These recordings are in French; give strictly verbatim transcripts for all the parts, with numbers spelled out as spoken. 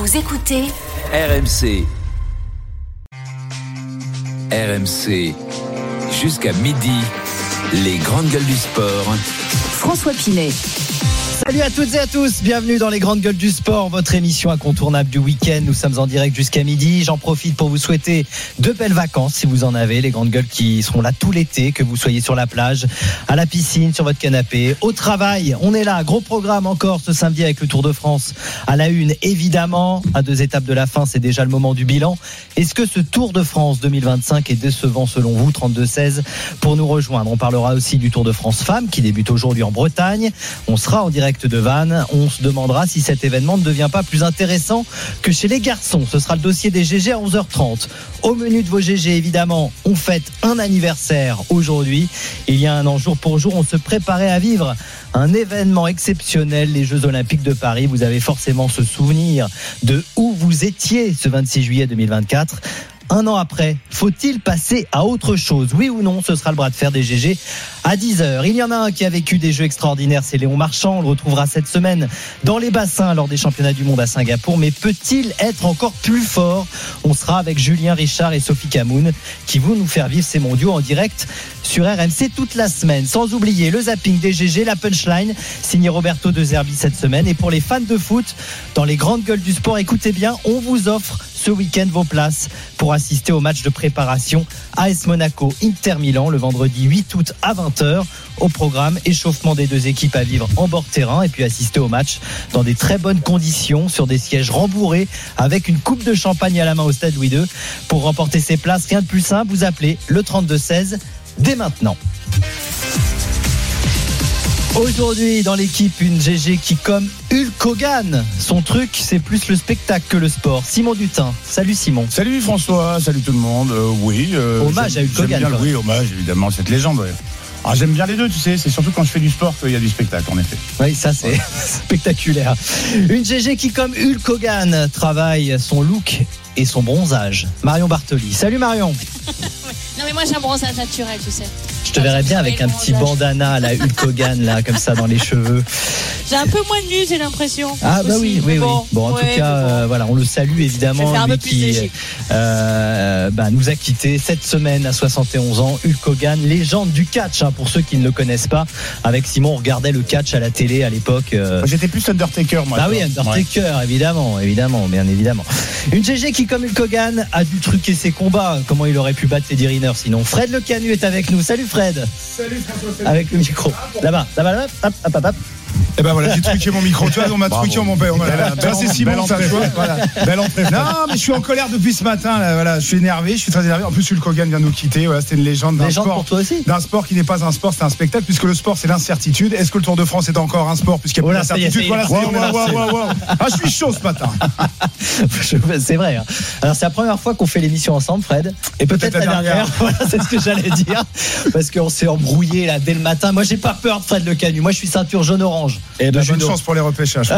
Vous écoutez R M C. R M C. Jusqu'à midi, les grandes gueules du sport. François Pinet. Salut à toutes et à tous, bienvenue dans les grandes gueules du sport, votre émission incontournable du week-end. Nous sommes en direct jusqu'à midi. J'en profite pour vous souhaiter de belles vacances si vous en avez. Les grandes gueules qui seront là tout l'été, que vous soyez sur la plage, à la piscine, sur votre canapé, au travail. On est là, gros programme encore ce samedi avec le Tour de France à la une, évidemment. À deux étapes de la fin, c'est déjà le moment du bilan. Est-ce que ce Tour de France deux mille vingt-cinq est décevant selon vous? Trente-deux seize pour nous rejoindre. On parlera aussi du Tour de France Femmes qui débute aujourd'hui en Bretagne. On sera en direct de Vannes. On se demandera si cet événement ne devient pas plus intéressant que chez les garçons. Ce sera le dossier des G G à onze heures trente. Au menu de vos G G, évidemment, on fête un anniversaire aujourd'hui. Il y a un an, jour pour jour, on se préparait à vivre un événement exceptionnel, les Jeux Olympiques de Paris. Vous avez forcément ce souvenir de où vous étiez ce vingt-six juillet deux mille vingt-quatre. Un an après, faut-il passer à autre chose? Oui ou non? Ce sera le bras de fer des G G à dix heures. Il y en a un qui a vécu des jeux extraordinaires, c'est Léon Marchand. On le retrouvera cette semaine dans les bassins lors des championnats du monde à Singapour. Mais peut-il être encore plus fort? On sera avec Julien Richard et Sophie Camoun qui vont nous faire vivre ces mondiaux en direct sur R M C toute la semaine. Sans oublier le zapping des G G, la punchline signé Roberto De Zerbi cette semaine. Et pour les fans de foot, dans les grandes gueules du sport, écoutez bien, on vous offre ce week-end vos places pour assister au match de préparation A S Monaco Inter Milan le vendredi huit août à vingt heures. Au programme, échauffement des deux équipes à vivre en bord terrain et puis assister au match dans des très bonnes conditions sur des sièges rembourrés avec une coupe de champagne à la main au stade Louis deux. Pour remporter ces places, rien de plus simple, vous appelez le trente-deux seize dès maintenant. Aujourd'hui dans l'équipe, une G G qui comme Hulk Hogan, son truc c'est plus le spectacle que le sport. Simon Dutin, salut Simon. Salut François, salut tout le monde. Euh, oui, euh, hommage à Hulk Hogan. Bien, oui, hommage évidemment à cette légende. Ouais. Ah, j'aime bien les deux, tu sais, c'est surtout quand je fais du sport qu'il y a du spectacle en effet. Oui, ça c'est ouais. Spectaculaire. Une G G qui comme Hulk Hogan travaille son look et son bronzage. Marion Bartoli. Salut Marion. Non mais moi j'ai un bronzage naturel, tu sais. Je te verrais bien avec un petit bandana à la Hulk Hogan là, comme ça dans les cheveux. J'ai un peu moins de nu, j'ai l'impression. Ah bah aussi. oui, oui, bon, oui. Bon, en ouais, tout cas, bon. euh, voilà, on le salue évidemment. Lui qui euh, bah, nous a quitté cette semaine à soixante et onze ans. Hulk Hogan, légende du catch, hein, pour ceux qui ne le connaissent pas. Avec Simon, on regardait le catch à la télé à l'époque. Euh... J'étais plus Undertaker, moi. Ah oui, Undertaker, ouais. évidemment, évidemment, bien évidemment. Une G G qui, comme Hulk Hogan, a dû truquer ses combats. Comment il aurait pu battre Teddy Riner sinon? Fred Le Canu est avec nous. Salut Fred. Salut François. Salut. Avec le micro. Là-bas, là-bas, là-bas, hop, hop, hop, hop. Et ben voilà, j'ai truqué mon micro. Tu vois, on m'a truqué mon père. Ça c'est Simon, ça, tu vois. Voilà. Belle entrée. Non, mais je suis en colère depuis ce matin. Là, voilà, je suis énervé, je suis très énervé. En plus, Hulk Hogan vient nous quitter. Voilà, c'était une légende d'un légende sport. Pour toi aussi. D'un sport qui n'est pas un sport, c'est un spectacle, puisque le sport c'est l'incertitude. Est-ce que le Tour de France est encore un sport puisqu'il y a plus d'incertitude? Voilà, c'est, wow, wow, wow, wow. Ah, je suis chaud ce matin. C'est vrai. Hein. Alors c'est la première fois qu'on fait l'émission ensemble, Fred. Et peut-être, peut-être la, la dernière. dernière. Voilà, c'est ce que j'allais dire, parce qu'on s'est embrouillé là dès le matin. Moi, j'ai pas peur de Fred Le Canu. Moi, je suis ceinture jaune-orange. Et de bonne chance pour les repêchages.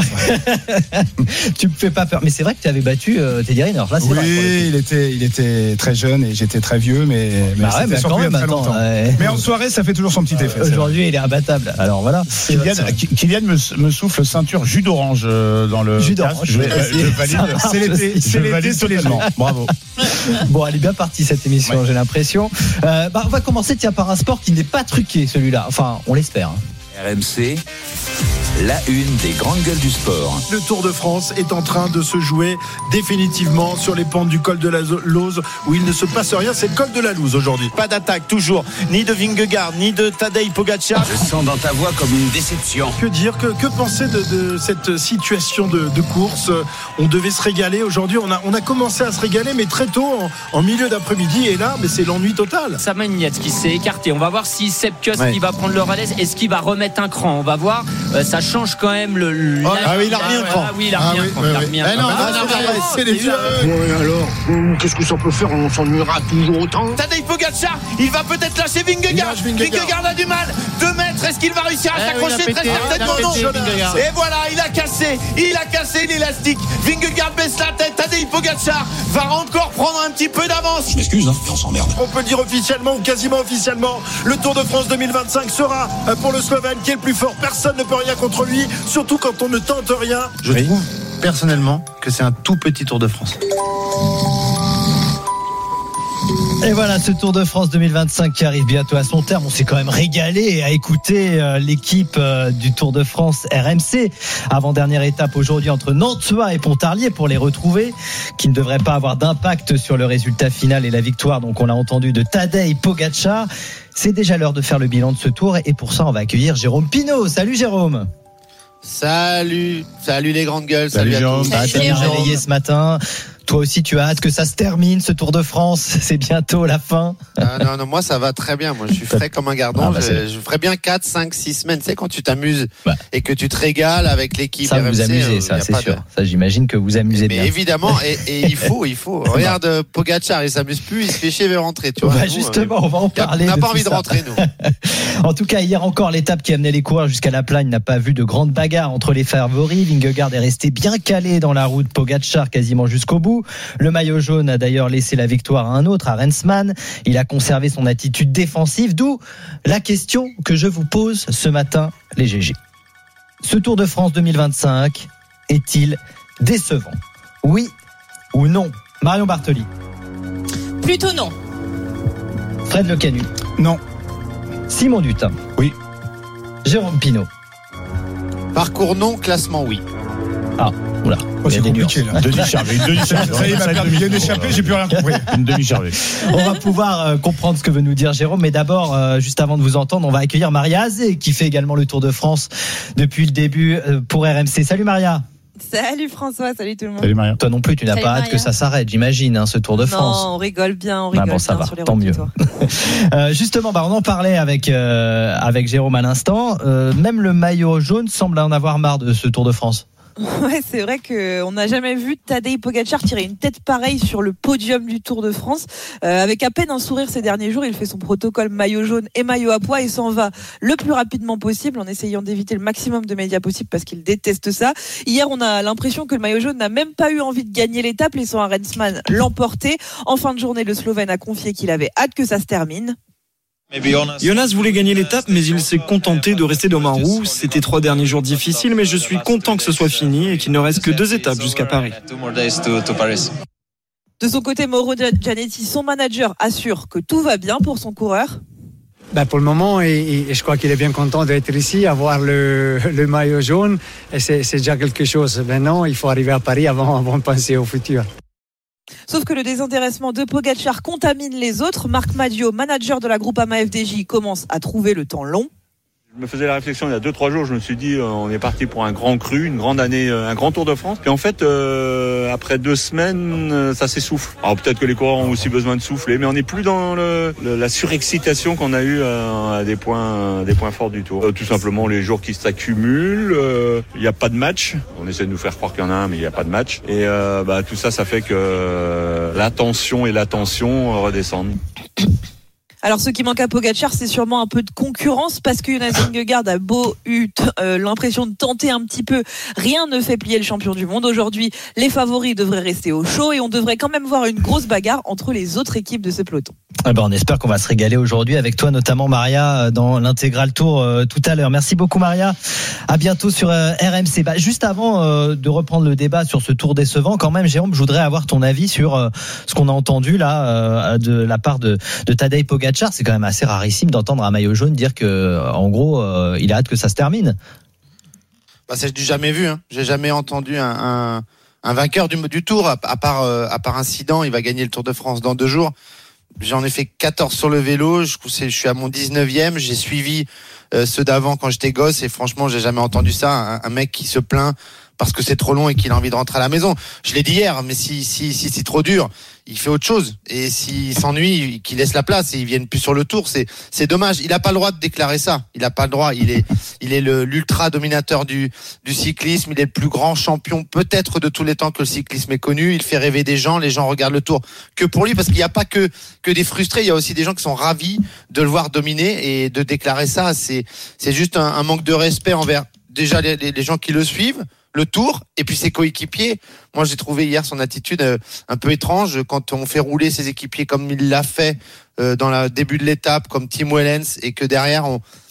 Tu me fais pas peur. Mais c'est vrai que tu avais battu euh, Teddy Riner. Là, c'est oui, vrai, il était, il était très jeune et j'étais très vieux, mais, mais bah c'était ouais, mais surtout il y a très attends, longtemps. Ouais. Mais en soirée, ça fait toujours son petit effet. Aujourd'hui, il est imbattable. Alors voilà. Kylian, Kylian me, me souffle ceinture jus d'orange dans le. Jus d'orange. Je, je, je valide. C'est l'été. C'est l'été totalement. Bravo. Bon, elle est bien partie cette émission, ouais. J'ai l'impression. Euh, bah, on va commencer tiens par un sport qui n'est pas truqué, celui-là. Enfin, on l'espère. Hein. R M C. La une des grandes gueules du sport. Le Tour de France est en train de se jouer définitivement sur les pentes du col de la Lauze où il ne se passe rien. C'est le col de la Lauze aujourd'hui. Pas d'attaque toujours, ni de Vingegaard, ni de Tadej Pogacar. Je sens dans ta voix comme une déception. Que dire, que, que penser de, de cette situation de, de course? On devait se régaler aujourd'hui. On a, on a commencé à se régaler, mais très tôt, en, en milieu d'après-midi. Et là, mais c'est l'ennui total. Samuel Yates qui s'est écarté. On va voir si Sepp Kuss ouais. qui va prendre le relais. Est-ce qu'il va remettre un cran? On va voir. Euh, ça change quand même le. Oh, ah oui, il a remis un cran. Ah oui, il a remis un cran. Il a remis un cran. Non, c'est les vieux. Ouais, alors, qu'est-ce que ça peut faire? On s'ennuiera toujours autant. Tadej Pogacar, il va peut-être lâcher Vingegaard. Vingegaard a du mal. Deux mètres, est-ce qu'il va réussir à s'accrocher? Très certainement non. Et voilà, il a cassé, il a cassé l'élastique. Vingegaard baisse la tête. Tadej Pogacar va encore prendre un petit peu d'avance. Je m'excuse, hein, mais on s'emmerde. On peut le dire officiellement ou quasiment officiellement, le Tour de France deux mille vingt-cinq sera pour le Slovène qui est le plus fort. Personne ne peut rien contre lui, surtout quand on ne tente rien. Je oui. trouve personnellement que c'est un tout petit Tour de France. Et voilà ce Tour de France deux mille vingt-cinq qui arrive bientôt à son terme. On s'est quand même régalé à écouter euh, l'équipe euh, du Tour de France R M C. Avant-dernière étape aujourd'hui entre Nantua et Pontarlier pour les retrouver, qui ne devrait pas avoir d'impact sur le résultat final et la victoire. Donc on l'a entendu de Tadej Pogačar. C'est déjà l'heure de faire le bilan de ce tour et pour ça on va accueillir Jérôme Pinault. Salut Jérôme. Salut, salut les grandes gueules. Salut, salut à Jérôme. tous. Ah, t'as bien réveillé ce matin. Toi aussi, tu as hâte que ça se termine, ce Tour de France. C'est bientôt la fin. Ah, non, non, moi, ça va très bien. Moi, je suis frais comme un gardon. Ah, bah, je, je ferais bien quatre, cinq, six semaines. Tu sais, quand tu t'amuses bah. et que tu te régales avec l'équipe Ça, R M C. vous amusez, euh, ça, y a c'est pas sûr. de- Ça, j'imagine que vous amusez Mais bien. évidemment, et, et il faut, il faut. Regarde euh, Pogačar, il s'amuse plus, il se fait chier, il veut rentrer. Tu vois, Bah, Nous, justement, on va en euh, y a- parler. On n'a de pas tout envie de ça. rentrer, nous. En tout cas, hier encore, l'étape qui amenait les coureurs jusqu'à la Plagne n'a pas vu de grande bagarre entre les favoris. Vingegaard est resté bien calé dans la route, Pogačar quasiment jusqu'au bout. Le maillot jaune a d'ailleurs laissé la victoire à un autre, à Rensman. Il a conservé son attitude défensive, d'où la question que je vous pose ce matin, les G G. Ce Tour de France deux mille vingt-cinq est-il décevant ? Oui ou non ? Marion Bartoli, Plutôt non. Fred Le Canu, Non. Simon Dutin. Oui. Jérôme Pinault. Parcours non, classement oui. Oula, Oh, il y a c'est des compliqué nuances. là. Demi-chargé, une demi-chargée. Ça y est, il m'a perdu. Il vient d'échapper, j'ai plus rien compris. Une demi-chargée. On va pouvoir euh, comprendre ce que veut nous dire Jérôme, mais d'abord, euh, juste avant de vous entendre, on va accueillir Maria Azé qui fait également le Tour de France depuis le début euh, pour R M C. Salut Maria. Salut François, salut tout le monde. Salut Maria. Toi non plus, tu n'as Salut pas hâte Maria. que ça s'arrête, j'imagine, hein, ce Tour de France. Non, on rigole bien, on Bah rigole bon, ça bien va, sur les tant routes du mieux. Tour. Euh, justement, bah, on en parlait avec euh, avec Jérôme à l'instant. Euh, même le maillot jaune semble en avoir marre de ce Tour de France. Ouais, c'est vrai qu'on n'a jamais vu Tadej Pogačar tirer une tête pareille sur le podium du Tour de France. Euh, avec à peine un sourire ces derniers jours, il fait son protocole maillot jaune et maillot à pois et s'en va le plus rapidement possible en essayant d'éviter le maximum de médias possible parce qu'il déteste ça. Hier, on a l'impression que le maillot jaune n'a même pas eu envie de gagner l'étape, laissant Arensman l'emporter. En fin de journée, le Slovène a confié qu'il avait hâte que ça se termine. Jonas voulait gagner l'étape, mais il s'est contenté de rester dans ma roue. C'était trois derniers jours difficiles, mais je suis content que ce soit fini et qu'il ne reste que deux étapes jusqu'à Paris. De son côté, Mauro Gianetti, son manager, assure que tout va bien pour son coureur. Ben pour le moment, et, et je crois qu'il est bien content d'être ici, avoir le, le maillot jaune, et c'est, c'est déjà quelque chose. Maintenant, il faut arriver à Paris avant, avant de penser au futur. Sauf que le désintéressement de Pogačar contamine les autres. Marc Madio, manager de la Groupama F D J, commence à trouver le temps long. Je me faisais la réflexion il y a deux trois jours, je me suis dit euh, on est parti pour un grand cru, une grande année, euh, un grand Tour de France. Et en fait, euh, après deux semaines, euh, ça s'essouffle. Alors peut-être que les coureurs ont aussi besoin de souffler, mais on n'est plus dans le, le, la surexcitation qu'on a eu à, à des points, des points forts du Tour. Euh, tout simplement les jours qui s'accumulent. Il euh, n'y a pas de match. On essaie de nous faire croire qu'il y en a un, mais il n'y a pas de match. Et euh, bah, tout ça, ça fait que euh, la tension et la tension redescendent. Alors ce qui manque à Pogačar, c'est sûrement un peu de concurrence parce que Jonas Vingegaard a beau eu euh, l'impression de tenter un petit peu, rien ne fait plier le champion du monde. Aujourd'hui, les favoris devraient rester au chaud et on devrait quand même voir une grosse bagarre entre les autres équipes de ce peloton. Eh ben, on espère qu'on va se régaler aujourd'hui avec toi, notamment Maria, dans l'intégral tour euh, tout à l'heure. Merci beaucoup Maria. À bientôt sur euh, R M C. Bah, juste avant euh, de reprendre le débat sur ce tour décevant, quand même, Jérôme, je voudrais avoir ton avis sur euh, ce qu'on a entendu là euh, de la part de, de Tadej Pogačar. C'est quand même assez rarissime d'entendre un maillot jaune dire que, en gros, euh, il a hâte que ça se termine. Bah, c'est du jamais vu. Hein. J'ai jamais entendu un, un, un vainqueur du, du Tour, à, à part euh, à part incident. Il va gagner le Tour de France dans deux jours. J'en ai fait quatorze sur le vélo. Je, je suis à mon dix-neuvième. J'ai suivi euh, ceux d'avant quand j'étais gosse et franchement, j'ai jamais entendu ça. Un, un mec qui se plaint parce que c'est trop long et qu'il a envie de rentrer à la maison. Je l'ai dit hier, mais si si si c'est trop dur, il fait autre chose. Et s'il s'ennuie, qu'il laisse la place et il vienne plus sur le Tour, c'est c'est dommage. Il a pas le droit de déclarer ça. Il a pas le droit. Il est il est le l'ultra dominateur du du cyclisme. Il est le plus grand champion peut-être de tous les temps que le cyclisme est connu. Il fait rêver des gens. Les gens regardent le Tour que pour lui parce qu'il n'y a pas que que des frustrés. Il y a aussi des gens qui sont ravis de le voir dominer et de déclarer ça. C'est c'est juste un, un manque de respect envers déjà les, les, les gens qui le suivent, le Tour, et puis ses coéquipiers. Moi, j'ai trouvé hier son attitude euh, un peu étrange quand on fait rouler ses équipiers comme il l'a fait euh, dans le début de l'étape, comme Tim Wellens, et que derrière, on,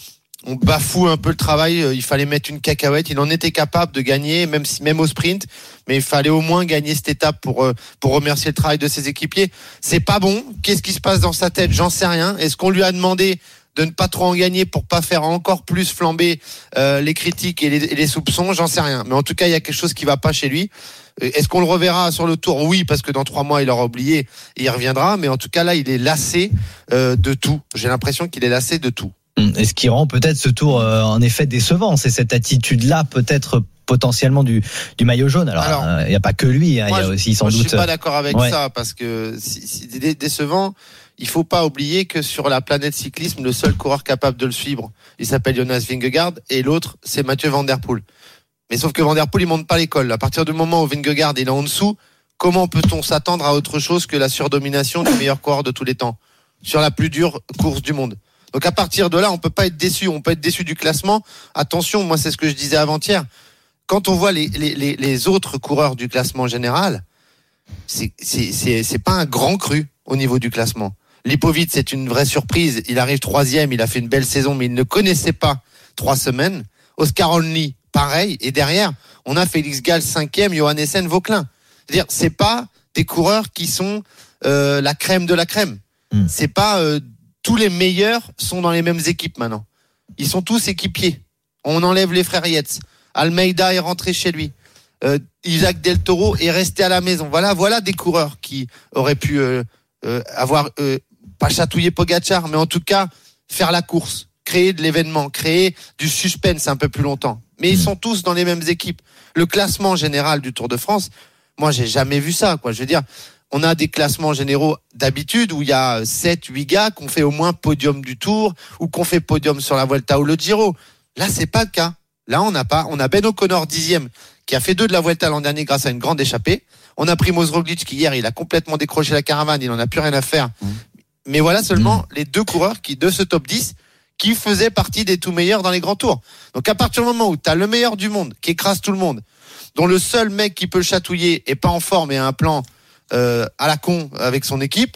on bafoue un peu le travail. Il fallait mettre une cacahuète. Il en était capable de gagner, même si, même au sprint. Mais il fallait au moins gagner cette étape pour pour remercier le travail de ses équipiers. C'est pas bon. Qu'est-ce qui se passe dans sa tête ? J'en sais rien. Est-ce qu'on lui a demandé de ne pas trop en gagner pour pas faire encore plus flamber euh, les critiques et les, et les soupçons ? J'en sais rien. Mais en tout cas, il y a quelque chose qui va pas chez lui. Est-ce qu'on le reverra sur le tour ? Oui, parce que dans trois mois, il aura oublié et il reviendra. Mais en tout cas, là, il est lassé euh, de tout. J'ai l'impression qu'il est lassé de tout. Et ce qui rend peut-être ce tour euh, en effet décevant, c'est cette attitude-là peut-être potentiellement du, du maillot jaune. Alors, il n'y euh, a pas que lui, hein, il y a aussi sans moi, doute. Je suis pas d'accord avec ouais. ça parce que si, si c'est décevant. Il faut pas oublier que sur la planète cyclisme, le seul coureur capable de le suivre, il s'appelle Jonas Vingegaard et l'autre, c'est Mathieu Van Der Poel. Mais sauf que Van Der Poel, il monte pas l'école. À partir du moment où Vingegaard il est en dessous, comment peut-on s'attendre à autre chose que la surdomination du meilleur coureur de tous les temps sur la plus dure course du monde? Donc à partir de là, on peut pas être déçu. On peut être déçu du classement. Attention, moi c'est ce que je disais avant-hier. Quand on voit les, les, les, les autres coureurs du classement général, c'est, c'est, c'est, c'est pas un grand cru au niveau du classement. Lipovic, c'est une vraie surprise. Il arrive troisième, il a fait une belle saison, mais il ne connaissait pas trois semaines. Oscar Only, pareil. Et derrière, on a Félix Gall cinquième, Johannessen, Vauquelin. C'est-à-dire, c'est pas des coureurs qui sont euh, la crème de la crème. Mm. C'est pas euh, tous les meilleurs sont dans les mêmes équipes maintenant. Ils sont tous équipiers. On enlève les frères Yates. Almeida est rentré chez lui. Euh, Isaac Del Toro est resté à la maison. Voilà, voilà des coureurs qui auraient pu euh, euh, avoir euh, pas chatouiller Pogacar, mais en tout cas faire la course, créer de l'événement, créer du suspense un peu plus longtemps. Mais ils sont tous dans les mêmes équipes. Le classement général du Tour de France, moi j'ai jamais vu ça, quoi. Je veux dire, on a des classements généraux d'habitude où il y a sept huit gars qu'on fait au moins podium du Tour ou qu'on fait podium sur la Vuelta ou le Giro. Là, c'est pas le cas. Là, on n'a pas. On a Ben O'Connor dixième qui a fait deux de la Vuelta l'an dernier grâce à une grande échappée. On a Primoz Roglic qui hier il a complètement décroché la caravane, il en a plus rien à faire. Mmh. Mais voilà seulement mmh. les deux coureurs qui de ce top dix qui faisaient partie des tout meilleurs dans les grands tours. Donc à partir du moment où tu as le meilleur du monde qui écrase tout le monde, dont le seul mec qui peut le chatouiller est pas en forme et a un plan euh, à la con avec son équipe,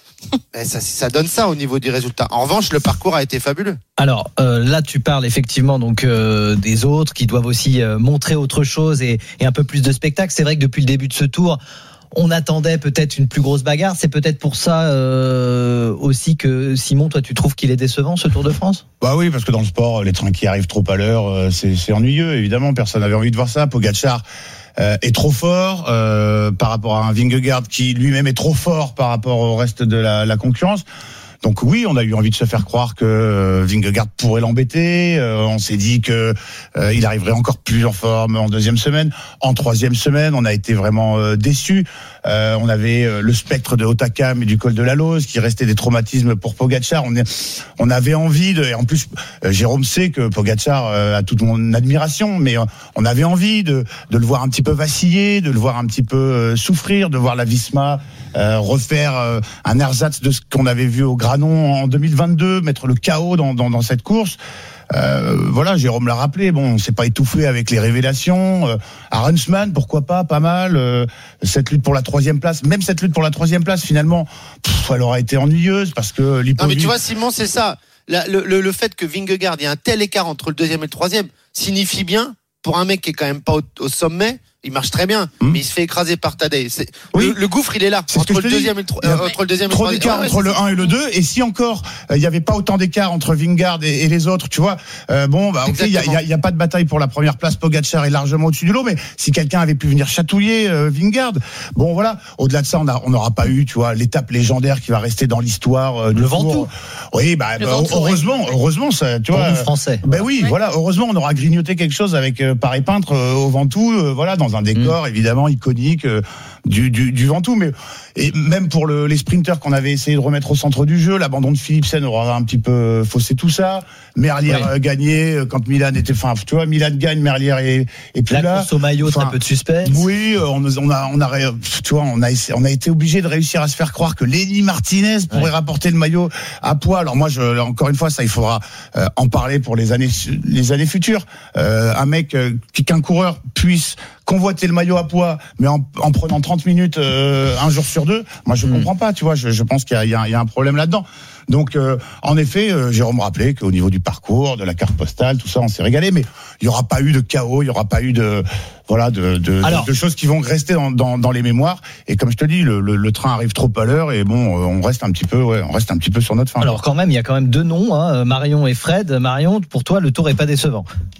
ça, ça donne ça au niveau du résultat. En revanche, le parcours a été fabuleux. Alors euh, là, tu parles effectivement donc euh, des autres qui doivent aussi euh, montrer autre chose et, et un peu plus de spectacle. C'est vrai que depuis le début de ce tour, on attendait peut-être une plus grosse bagarre. C'est peut-être pour ça euh, aussi que Simon, toi, tu trouves qu'il est décevant ce Tour de France ? Bah oui, parce que dans le sport, les trains qui arrivent trop à l'heure, c'est, c'est ennuyeux. Évidemment, personne n'avait envie de voir ça. Pogacar euh, est trop fort euh, par rapport à un Vingegaard qui lui-même est trop fort par rapport au reste de la, la concurrence. Donc oui, on a eu envie de se faire croire que euh, Vingegaard pourrait l'embêter. Euh, on s'est dit que euh, il arriverait encore plus en forme en deuxième semaine. En troisième semaine, on a été vraiment euh, déçus. Euh, on avait euh, le spectre de Hautacam et du col de la Lose qui restait des traumatismes pour Pogacar. On, est, on avait envie de, et en plus euh, Jérôme sait que Pogacar euh, a toute mon admiration, mais euh, on avait envie de, de le voir un petit peu vaciller, de le voir un petit peu euh, souffrir, de voir la Visma euh, refaire euh, un ersatz de ce qu'on avait vu au Granon en deux mille vingt-deux, mettre le chaos dans, dans, dans cette course. Euh, voilà, Jérôme l'a rappelé. Bon, on s'est pas étouffé avec les révélations. Euh, Arensman, pourquoi pas, pas mal. Euh, cette lutte pour la troisième place, même cette lutte pour la troisième place, finalement, pff, elle aura été ennuyeuse parce que Lipovic... Non, mais tu vois, Simon, c'est ça. La, le, le, le fait que Vingegaard, il y a un tel écart entre le deuxième et le troisième, signifie bien, pour un mec qui est quand même pas au, au sommet, il marche très bien, mmh. mais il se fait écraser par Tadej. C'est, oui. le, le gouffre, il est là, c'est entre, le deuxième et le, euh, entre le deuxième et le troisième. Trop d'écart entre le un et le deux, et si encore il euh, y avait pas autant d'écart entre Vingegaard et, et les autres, tu vois, euh, bon, bah, ok, il y a, y, a, y a pas de bataille pour la première place, Pogacar est largement au-dessus du lot, mais si quelqu'un avait pu venir chatouiller euh, Vingegaard, bon, voilà, au-delà de ça, on n'aura pas eu, tu vois, l'étape légendaire qui va rester dans l'histoire euh, du le Tour. Ventoux. Oui, bah, bah Ventoux, heureusement, oui. heureusement, ça, tu pour vois. nous Français. Ben oui, oui, voilà, heureusement, on aura grignoté quelque chose avec euh, Paris Peintre euh, au Ventoux, euh, voilà, dans un décor mmh. évidemment iconique euh, du, du, du Ventoux, mais et même pour le, les sprinters qu'on avait essayé de remettre au centre du jeu, l'abandon de Philipsen aura un petit peu faussé tout ça. Merlier oui. euh, gagné quand Milan était, enfin, tu vois, Milan gagne, Merlier est, est plus la là. La course au maillot, enfin, très peu de suspense. Oui, on, on a, on a, tu vois, on a, on a été obligé de réussir à se faire croire que Lenny Martinez pourrait ouais. rapporter le maillot à poids. Alors moi, je, encore une fois, ça, il faudra euh, en parler pour les années, les années futures. Euh, un mec, euh, qu'un coureur puisse convoiter le maillot à poids, mais en, en prenant trente minutes euh, un jour sur deux, moi je mmh. comprends pas, tu vois, je, je pense qu'il y a, il y a, il y a un problème là-dedans. Donc, euh, en effet, euh, Jérôme rappelait qu'au niveau du parcours, de la carte postale, tout ça, on s'est régalé, mais il y aura pas eu de chaos, il y aura pas eu de, voilà, de, de, Alors, de, de choses qui vont rester dans, dans, dans les mémoires. Et comme je te dis, le, le, le train arrive trop à l'heure et bon, on reste un petit peu, ouais, on reste un petit peu sur notre fin. Alors, quand même, il y a quand même deux noms, hein, Marion et Fred. Marion, pour toi, le Tour est pas décevant.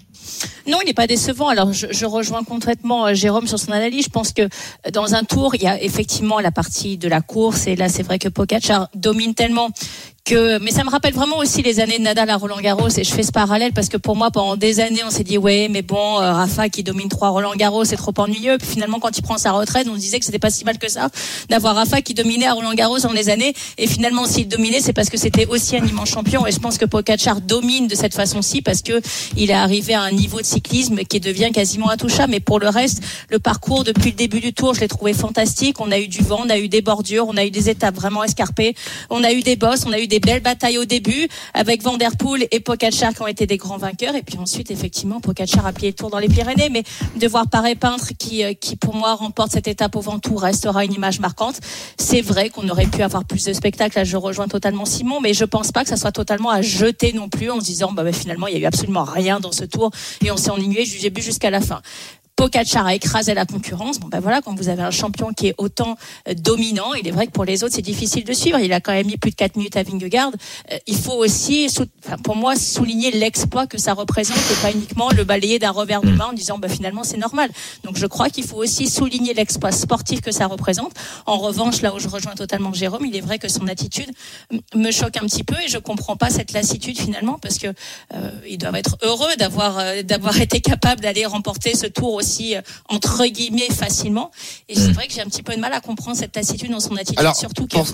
Non, il n'est pas décevant. Alors, je, je rejoins complètement Jérôme sur son analyse. Je pense que dans un tour, il y a effectivement la partie de la course. Et là, c'est vrai que Pogačar domine tellement que, mais ça me rappelle vraiment aussi les années de Nadal à Roland-Garros. Et je fais ce parallèle parce que pour moi, pendant des années, on s'est dit, ouais, mais bon, euh, Rafa qui domine trois Roland-Garros, c'est trop ennuyeux. Puis finalement, quand il prend sa retraite, on se disait que c'était pas si mal que ça d'avoir Rafa qui dominait à Roland-Garros dans les années. Et finalement, s'il dominait, c'est parce que c'était aussi un immense champion. Et je pense que Pogačar domine de cette façon-ci parce que il est arrivé à un niveau de cyclisme qui devient quasiment intouchable. Mais pour le reste, le parcours depuis le début du tour, je l'ai trouvé fantastique. On a eu du vent, on a eu des bordures, on a eu des étapes vraiment escarpées, on a eu des bosses, on a eu des belles batailles au début avec Van der Poel et Pogačar qui ont été des grands vainqueurs. Et puis ensuite, effectivement, Pogačar a plié le tour dans les Pyrénées. Mais de voir Paré Peintre qui, qui pour moi remporte cette étape au Ventoux restera une image marquante. C'est vrai qu'on aurait pu avoir plus de spectacles. Là, je rejoins totalement Simon, mais je pense pas que ça soit totalement à jeter non plus en se disant bah, bah finalement il y a eu absolument rien dans ce tour et on s'est ennuyé du début jusqu'à la fin. Pogačar a écrasé la concurrence. Bon ben voilà, quand vous avez un champion qui est autant euh, dominant, il est vrai que pour les autres c'est difficile de suivre. Il a quand même mis plus de quatre minutes à Vingegaard. Euh, il faut aussi, sou- enfin, pour moi, souligner l'exploit que ça représente et pas uniquement le balayer d'un revers de main en disant ben finalement c'est normal. Donc je crois qu'il faut aussi souligner l'exploit sportif que ça représente. En revanche, là où je rejoins totalement Jérôme, il est vrai que son attitude m- me choque un petit peu et je comprends pas cette lassitude finalement parce que euh, ils doivent être heureux d'avoir euh, d'avoir été capable d'aller remporter ce tour aussi aussi entre guillemets facilement et c'est vrai que j'ai un petit peu de mal à comprendre cette lassitude dans son attitude. Alors, surtout que pour...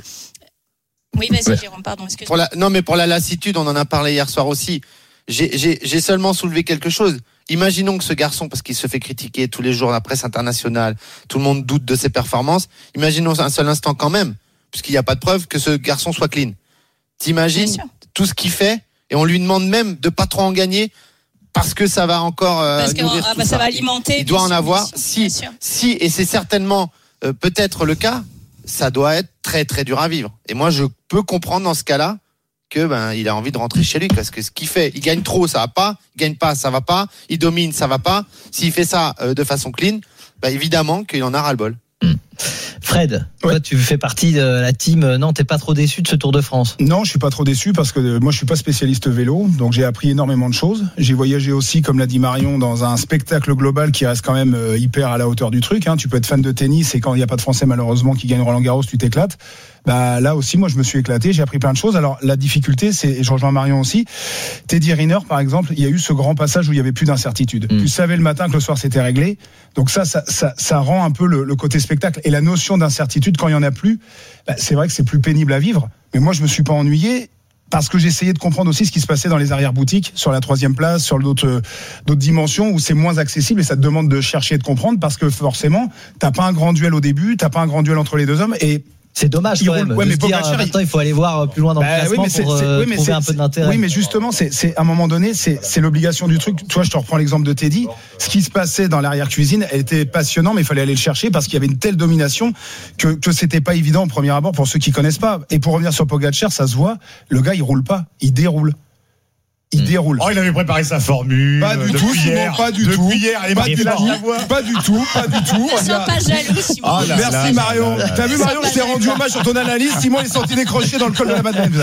oui vas-y ouais. Jérôme pardon excuse-moi. La... non mais pour la lassitude on en a parlé hier soir aussi, j'ai, j'ai, j'ai seulement soulevé quelque chose. Imaginons que ce garçon, parce qu'il se fait critiquer tous les jours dans la presse internationale, tout le monde doute de ses performances, imaginons un seul instant quand même, puisqu'il n'y a pas de preuve que ce garçon soit clean. T'imagines tout ce qu'il fait et on lui demande même de pas trop en gagner parce que ça va encore euh, parce que nourrir ah, tout bah, ça. ça va alimenter. Il doit en sûr, avoir. sûr, si, si, et c'est certainement euh, peut-être le cas. Ça doit être très très dur à vivre. Et moi, je peux comprendre dans ce cas-là que ben il a envie de rentrer chez lui parce que ce qu'il fait, il gagne trop, ça va pas. Il gagne pas, ça va pas. Il domine, ça va pas. S'il fait ça euh, de façon clean, ben évidemment qu'il en a ras-le-bol. Mmh. Fred, ouais. Toi tu fais partie de la team. Non, t'es pas trop déçu de ce Tour de France? Non, je suis pas trop déçu parce que moi je suis pas spécialiste vélo, donc j'ai appris énormément de choses. J'ai voyagé aussi, comme l'a dit Marion, dans un spectacle global qui reste quand même hyper à la hauteur du truc. Hein. Tu peux être fan de tennis et quand il n'y a pas de Français malheureusement qui gagne Roland-Garros, tu t'éclates. Bah là aussi, moi je me suis éclaté, j'ai appris plein de choses. Alors la difficulté, c'est, et je rejoins Marion aussi, Teddy Riner par exemple, il y a eu ce grand passage où il y avait plus d'incertitude. Mmh. Tu savais le matin que le soir c'était réglé, donc ça, ça, ça, ça rend un peu le, le côté spectacle et la notion d'incertitude quand il y en a plus. Bah, c'est vrai que c'est plus pénible à vivre, mais moi je me suis pas ennuyé. Parce que j'essayais de comprendre aussi ce qui se passait dans les arrière-boutiques, sur la troisième place, sur d'autres, d'autres dimensions où c'est moins accessible et ça te demande de chercher et de comprendre parce que forcément, t'as pas un grand duel au début, t'as pas un grand duel entre les deux hommes et c'est dommage quand même. Ouais, de mais se dire, Pogačar, maintenant, il faut aller voir plus loin dans bah, le classement oui, mais pour euh, oui, mais trouver un peu d'intérêt. Oui, mais justement, c'est, c'est à un moment donné, c'est, c'est l'obligation du truc. Toi, je te reprends l'exemple de Teddy. Ce qui se passait dans l'arrière-cuisine, elle était passionnant, mais il fallait aller le chercher parce qu'il y avait une telle domination que que c'était pas évident au premier abord pour ceux qui connaissent pas. Et pour revenir sur Pogačar, ça se voit. Le gars, il roule pas, il déroule. Il déroule. Oh, il avait préparé sa formule. Pas du tout, Simon, pas du tout. Hier, elle est pas, du tout pas du tout, pas du tout. Ne sois pas jaloux, Simon. Oh là Merci là, Marion. Là, là, T'as vu Marion, je t'ai rendu hommage sur ton analyse. Simon est sorti décroché dans le col de la Madeleine.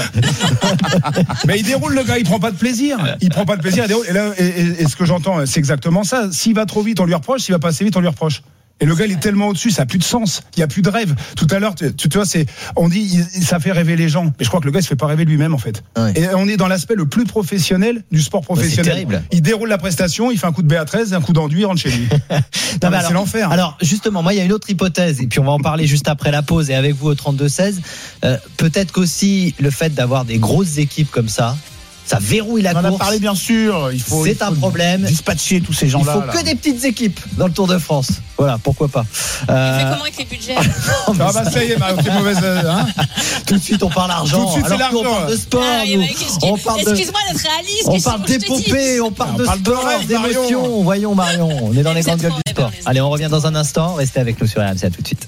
Mais il déroule le gars, il prend pas de plaisir. Il prend pas de plaisir. Et là, et, et, et ce que j'entends, c'est exactement ça. S'il va trop vite, on lui reproche. S'il va pas assez vite, on lui reproche. Et le gars, il est tellement au-dessus, ça a plus de sens. Il y a plus de rêve. Tout à l'heure, tu, tu vois, c'est, on dit, il, ça fait rêver les gens. Mais je crois que le gars, il se fait pas rêver lui-même, en fait. Ouais. Et on est dans l'aspect le plus professionnel du sport professionnel. C'est terrible. Il déroule la prestation, il fait un coup de B A treize, un coup d'enduit, il rentre chez lui. non, non, mais alors, c'est l'enfer. Alors, justement, moi, il y a une autre hypothèse, et puis on va en parler juste après la pause et avec vous au trente-deux seize. Euh, peut-être qu'aussi, le fait d'avoir des grosses équipes comme ça, ça verrouille la On en course. a parlé, bien sûr. Il faut, c'est il faut un problème. Dispatcher tous ces gens-là. Il faut là. que des petites équipes dans le Tour de France. Voilà, pourquoi pas. Euh... Il fait comment avec les budgets? Ah bah ça y est, Mario, t'es mauvaise. Hein Tout de suite, on parle argent. Tout de suite, c'est Alors l'argent. on parle de sport. Ah, nous. on parle de... Excuse-moi d'être réaliste. On parle d'épopée, on parle de sport, d'émotion. Voyons Marion, on est dans les grandes gueules du sport. Allez, on revient dans un instant. Restez avec nous sur R M C, à tout de suite.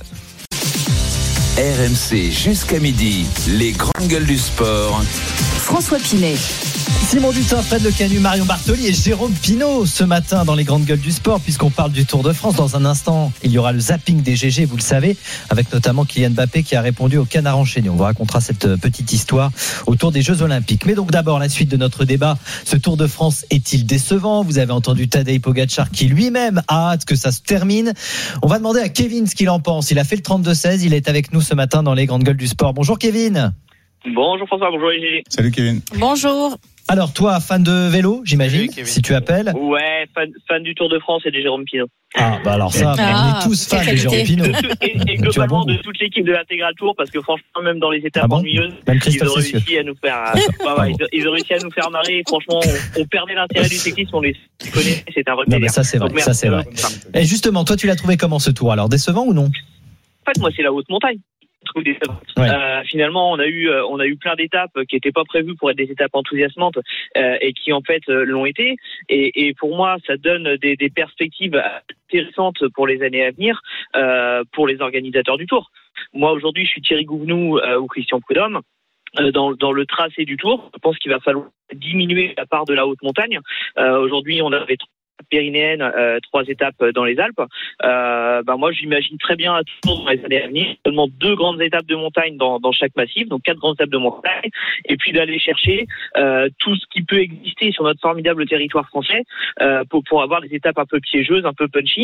R M C jusqu'à midi, les grandes gueules du sport. François Pinet. Simon Dutin, Fred Le Canu, Marion Bartoli et Jérôme Pinault ce matin dans les grandes gueules du sport, puisqu'on parle du Tour de France. Dans un instant, il y aura le zapping des G G, vous le savez, avec notamment Kylian Mbappé qui a répondu au canard enchaîné. On vous racontera cette petite histoire autour des Jeux Olympiques. Mais donc d'abord, la suite de notre débat. Ce Tour de France est-il décevant? Vous avez entendu Tadej Pogačar qui lui-même a hâte que ça se termine. On va demander à Kevin ce qu'il en pense. Il a fait le trente-deux seize, il est avec nous ce matin dans les grandes gueules du sport. Bonjour Kevin. Bonjour François, bonjour Gigi. Salut Kevin. Bonjour. Alors toi, fan de vélo, j'imagine, oui, si tu appelles. Ouais, fan, fan du Tour de France et de Jérôme Pinault. Ah bah alors ça, ah, on est tous fans de Jérôme Pinault. Et, et globalement de toute l'équipe de l'Intégral Tour, parce que franchement, même dans les étapes ah bon ennuyeuses, ils ont réussi à nous faire, bah, ouais, ils, ils ont réussi à nous faire marrer. Et franchement, on, on perdait l'intérêt du cyclisme, on les connaît, c'est un repère. Non mais ça c'est vrai, Donc, ça c'est vrai. Et justement, toi tu l'as trouvé comment ce Tour? Alors décevant ou non? En fait, moi c'est la haute montagne. Ouais. Euh, finalement, on a eu, on a eu plein d'étapes qui n'étaient pas prévues pour être des étapes enthousiasmantes euh, et qui en fait l'ont été. Et, et pour moi, ça donne des, des perspectives intéressantes pour les années à venir euh, pour les organisateurs du Tour. Moi, aujourd'hui, je suis Thierry Gouvenou euh, ou Christian Prudhomme. Euh, dans, dans le tracé du Tour, je pense qu'il va falloir diminuer la part de la haute montagne. Euh, aujourd'hui, on avait pyrénéenne, euh, trois étapes dans les Alpes. Euh, ben moi, j'imagine très bien à tout dans les années à venir seulement deux grandes étapes de montagne dans, dans chaque massif, donc quatre grandes étapes de montagne, et puis d'aller chercher euh, tout ce qui peut exister sur notre formidable territoire français euh, pour, pour avoir des étapes un peu piégeuses, un peu punchy,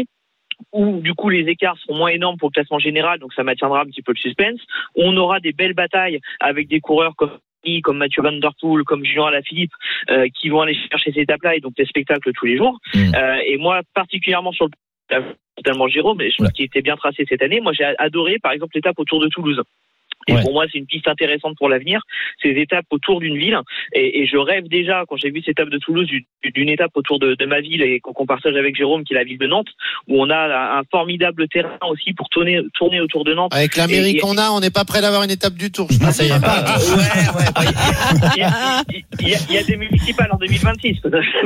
où du coup les écarts seront moins énormes pour le classement général, donc ça maintiendra un petit peu le suspense. On aura des belles batailles avec des coureurs comme comme Mathieu Van Der Poel, comme Julien Alaphilippe, euh, qui vont aller chercher ces étapes-là et donc des spectacles tous les jours. Mmh. Euh, et moi, particulièrement sur le totalement Jérôme, mais je trouve ouais. qu'il était bien tracé cette année. Moi, j'ai adoré, par exemple, l'étape autour de Toulouse. Et ouais. pour moi, c'est une piste intéressante pour l'avenir. Ces étapes autour d'une ville. Et, et je rêve déjà, quand j'ai vu cette étape de Toulouse, d'une étape autour de, de ma ville et qu'on partage avec Jérôme, qui est la ville de Nantes, où on a un formidable terrain aussi pour tourner, tourner autour de Nantes. Avec la mairie et, qu'on a, on n'est pas prêt d'avoir une étape du Tour. Je pense. ouais, ouais. Il y, a, il, y a, il y a des municipales en deux mille vingt-six.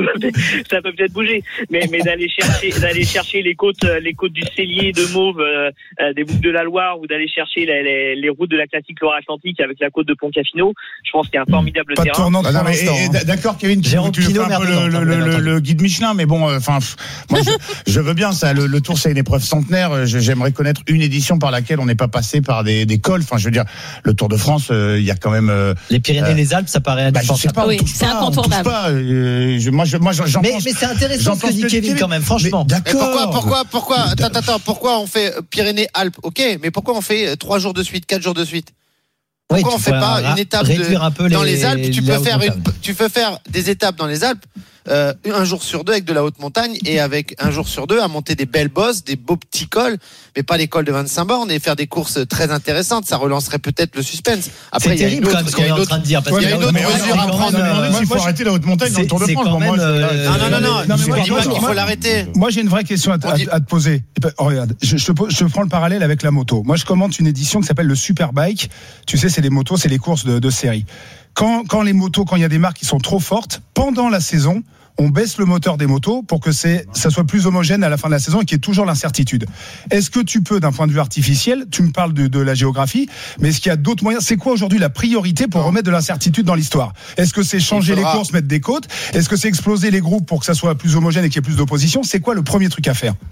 Ça peut peut-être bouger. Mais, mais d'aller chercher, d'aller chercher les côtes, les côtes du Cellier, de Mauve, euh, des boucles de la Loire, ou d'aller chercher les, les, les routes de la classique Loire-Atlantique avec la côte de Pontcafino, je pense qu'il y a un formidable pas terrain. Bah non, mais, et, et, d'accord, Kevin, tu, tu fais un peu le, le, le, le, le guide Michelin, mais bon, enfin, euh, moi, je, je veux bien ça. Le, le Tour, c'est une épreuve centenaire. J'aimerais connaître une édition par laquelle on n'est pas passé par des, des cols. Enfin, je veux dire, le Tour de France, il euh, y a quand même euh, les Pyrénées, euh, les Alpes, ça paraît. Bah, je sais pas, oui, c'est incontournable. Pas, euh, je, moi, je, moi, j'en mais, pense. Mais c'est intéressant ce que dit Kevin, quand même, franchement. D'accord. Pourquoi, pourquoi, pourquoi, attends, attends, pourquoi on fait Pyrénées-Alpes? Ok, mais pourquoi on fait trois jours de suite, quatre jours de suite? Pourquoi oui, on fait pas une étape de, dans les, les Alpes? Tu peux faire une, tu peux faire des étapes dans les Alpes, euh, un jour sur deux avec de la haute montagne et avec un jour sur deux à monter des belles bosses, des beaux petits cols, mais pas les cols de vingt-cinq bornes, et faire des courses très intéressantes. Ça relancerait peut-être le suspense. Après, il y a une autre, ce qu'on est en train de dire, parce qu'il y a une autre mesure à prendre. Il faut arrêter la haute montagne dans le Tour de France. Non, non, non, non, non, je dis pas qu'il faut l'arrêter. Moi, j'ai une vraie question à te poser. Regarde, je je prends le parallèle avec la moto. Moi, je commente une édition qui s'appelle le Superbike. Tu sais, c'est les motos, c'est les courses de, de série. Quand, quand les motos, quand il y a des marques qui sont trop fortes, pendant la saison, on baisse le moteur des motos pour que c'est, ça soit plus homogène à la fin de la saison et qu'il y ait toujours l'incertitude. Est-ce que tu peux, d'un point de vue artificiel, tu me parles de, de la géographie, mais est-ce qu'il y a d'autres moyens? C'est quoi aujourd'hui la priorité pour remettre de l'incertitude dans l'histoire? Est-ce que c'est changer faudra... les courses, mettre des côtes? Est-ce que c'est exploser les groupes pour que ça soit plus homogène et qu'il y ait plus d'opposition? C'est quoi le premier truc à faire?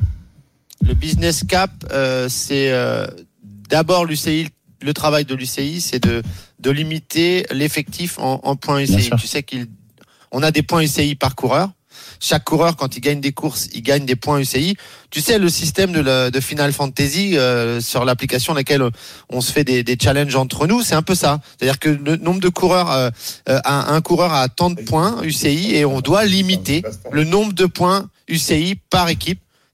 Le business cap, euh, c'est euh, d'abord l'U C I. Le travail de l'U C I, c'est de, de limiter l'effectif en, en points U C I. Tu sais qu'on a des points U C I par coureur. Chaque coureur, quand il gagne des courses, il gagne des points U C I. Tu sais, le système de, la, de Final Fantasy euh, sur l'application laquelle on se fait des, des challenges entre nous, c'est un peu ça. C'est-à-dire que le nombre de coureurs, euh, euh, un coureur a tant de points U C I et on doit limiter le nombre de points U C I par équipe.